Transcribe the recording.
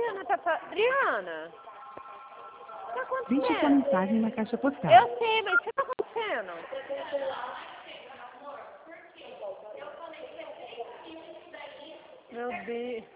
Adriana Adriana, o que tá acontecendo? Deixe sua mensagem na caixa postal. Eu sei, mas o que tá acontecendo? Meu Deus.